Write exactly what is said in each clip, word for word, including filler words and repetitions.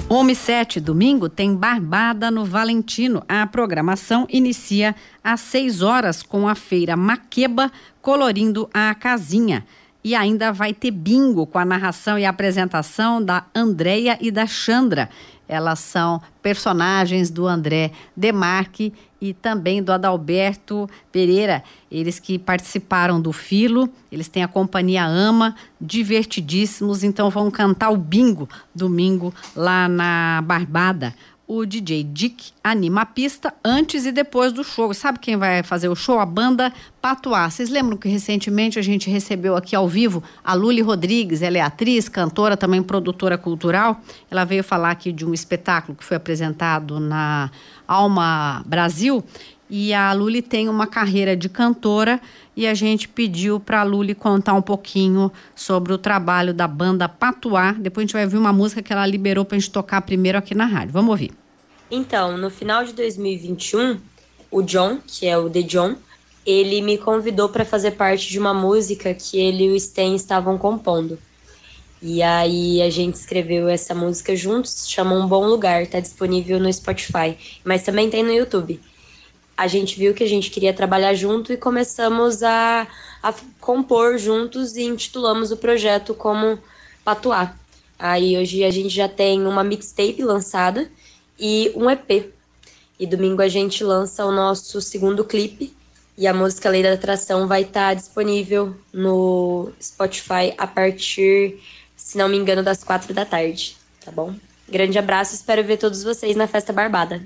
Home sete, domingo, tem Barbada no Valentino. A programação inicia às seis horas com a feira Maqueba, colorindo a casinha. E ainda vai ter bingo com a narração e a apresentação da Andréia e da Chandra. Elas são personagens do André Demarque e também do Adalberto Pereira. Eles que participaram do Filo, eles têm a companhia Ama, divertidíssimos, então vão cantar o bingo domingo lá na Barbada. O D J Dick anima a pista antes e depois do show. Sabe quem vai fazer o show? A banda Patuá. Vocês lembram que recentemente a gente recebeu aqui ao vivo a Luli Rodrigues? Ela é atriz, cantora, também produtora cultural. Ela veio falar aqui de um espetáculo que foi apresentado na Alma Brasil. E a Luli tem uma carreira de cantora e a gente pediu para a Luli contar um pouquinho sobre o trabalho da banda Patuá. Depois a gente vai ouvir uma música que ela liberou para a gente tocar primeiro aqui na rádio. Vamos ouvir. Então, no final de dois mil e vinte e um, o John, que é o The John, ele me convidou para fazer parte de uma música que ele e o Sten estavam compondo. E aí a gente escreveu essa música juntos, chama Um Bom Lugar, tá disponível no Spotify, mas também tem no YouTube. A gente viu que a gente queria trabalhar junto e começamos a, a compor juntos e intitulamos o projeto como Patuá. Aí hoje a gente já tem uma mixtape lançada e um E P. E domingo a gente lança o nosso segundo clipe e a música Lei da Atração vai estar disponível no Spotify a partir, se não me engano, das quatro da tarde, tá bom? Grande abraço, espero ver todos vocês na Festa Barbada.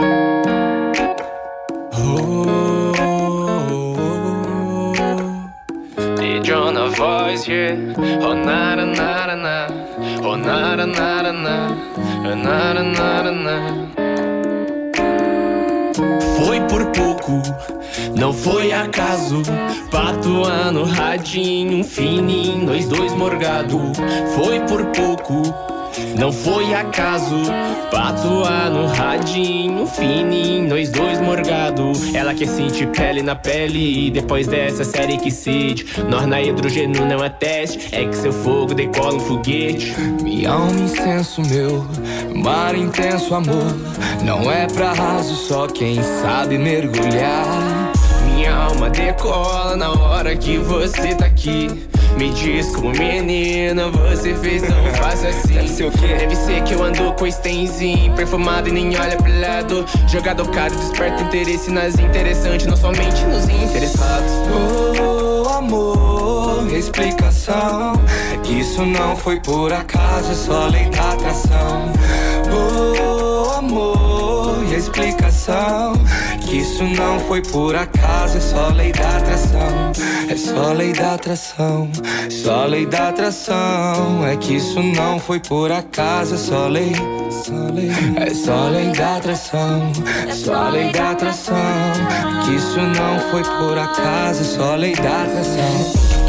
John a voz, yeah. Oh, nada, nada, nada. Oh, nada, nada, nada. Oh, nada, nada, nada. Foi por pouco, não foi acaso. Patuá no radinho, um fininho, nós dois morgado. Foi por pouco, não foi acaso. Patuá no radinho, fininho, nós dois morgado. Ela quer sentir pele na pele e depois dessa série que cede. Nós na hidrogênio não é teste, é que seu fogo decola um foguete. Minha alma, incenso meu, mar intenso amor. Não é pra raso, só quem sabe mergulhar. Minha alma decola na hora que você tá aqui. Me diz como menina, você fez tão fácil assim. Deve ser o quê? Deve ser que eu ando com Stenzinho perfumado e nem olha pro lado. Jogador caro, desperta interesse nas interessantes, não somente nos interessados. Oh, amor, explicação. Isso não foi por acaso, é só lei da atração. Oh, amor, explicação. Que isso não foi por acaso, é só lei da atração. É só lei da atração, só lei da atração. É que isso não foi por acaso, é só lei, só lei. É só lei da atração, é só lei da atração. É que isso não foi por acaso, é só lei da atração.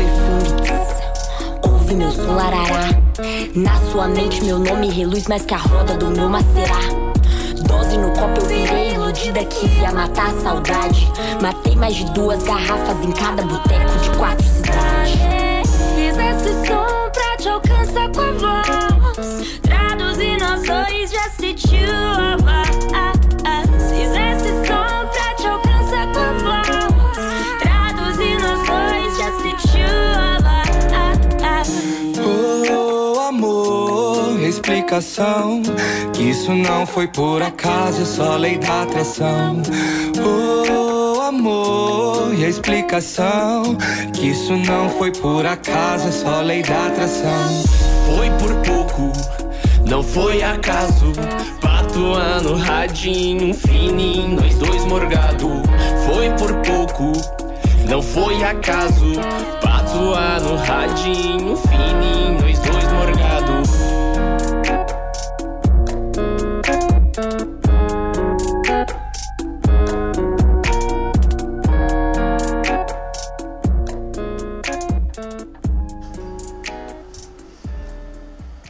Ouve meu som larará. Na sua mente meu nome reluz mais que a roda do meu Maserá. Dose no copo eu virei iludida que ia matar a saudade. Matei mais de duas garrafas em cada boteco de quatro cidades. Fiz esse som pra te alcançar com a voz. Traduzir nós dois, já sentiu a voz. Fiz esse som pra te alcançar com a voz. Traduzir nós dois, já sentiu a voz. Oh, amor, explicação. Que isso não foi por acaso, é só lei da atração. Oh, amor, e a explicação. Que isso não foi por acaso, é só lei da atração. Foi por pouco, não foi acaso. Patuá no radinho, um fininho, nós dois morgado. Foi por pouco, não foi acaso. Patuá no radinho, um fininho, nós dois morgado.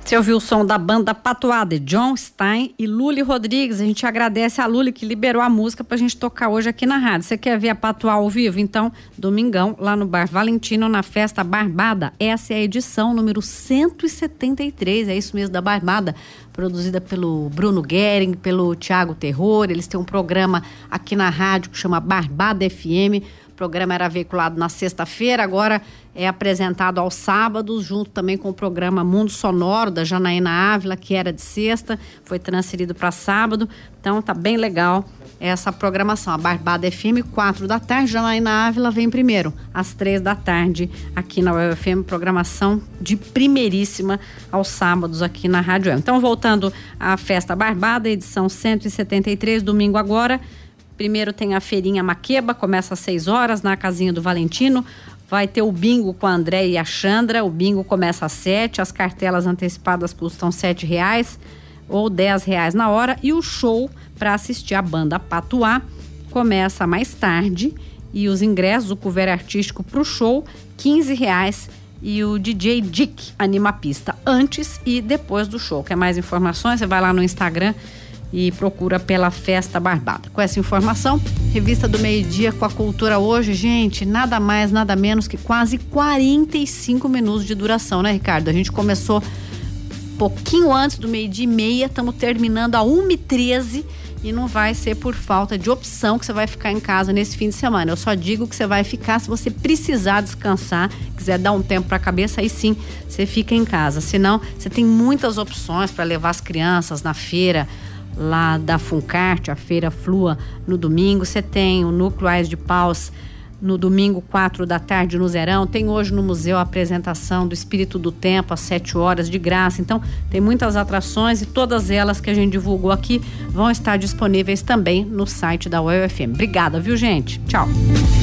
Você ouviu o som da banda Patuá, de John Stein e Luli Rodrigues. A gente agradece a Luli que liberou a música pra gente tocar hoje aqui na rádio. Você quer ver a Patuá ao vivo? Então, domingão, lá no Bar Valentino, na Festa Barbada. Essa é a edição número cento e setenta e três, é isso mesmo, da Barbada, produzida pelo Bruno Guering, pelo Thiago Terror. Eles têm um programa aqui na rádio que chama Barbada F M. O programa era veiculado na sexta-feira, agora é apresentado aos sábados, junto também com o programa Mundo Sonoro, da Janaína Ávila, que era de sexta, foi transferido para sábado. Então tá bem legal essa programação. A Barbada F M, quatro da tarde, Janaína Ávila vem primeiro, às três da tarde, aqui na U E F M, programação de primeiríssima aos sábados aqui na Rádio U E M. Então, voltando à Festa Barbada, edição cento e setenta e três, domingo agora. Primeiro tem a feirinha Maqueba, começa às seis horas na casinha do Valentino. Vai ter o bingo com a André e a Xandra. O bingo começa às sete, as cartelas antecipadas custam sete reais ou dez reais na hora. E o show para assistir a banda Patuá começa mais tarde. E os ingressos, o couvert artístico para o show, quinze reais. E o D J Dick anima a pista antes e depois do show. Quer mais informações? Você vai lá no Instagram e procura pela Festa Barbada. Com essa informação, Revista do Meio-Dia com a Cultura hoje, gente, nada mais, nada menos que quase quarenta e cinco minutos de duração, né, Ricardo? A gente começou pouquinho antes do meio-dia e meia, estamos terminando a uma e treze e não vai ser por falta de opção que você vai ficar em casa nesse fim de semana. Eu só digo que você vai ficar se você precisar descansar, quiser dar um tempo para a cabeça, aí sim você fica em casa. Senão, você tem muitas opções para levar as crianças na feira, lá da Funcarte, a Feira Flua, no domingo. Você tem o Núcleo Ais de Paus no domingo, quatro da tarde, no Zerão. Tem hoje no museu a apresentação do Espírito do Tempo, às sete horas, de graça. Então, tem muitas atrações e todas elas que a gente divulgou aqui vão estar disponíveis também no site da U E F M. Obrigada, viu, gente? Tchau.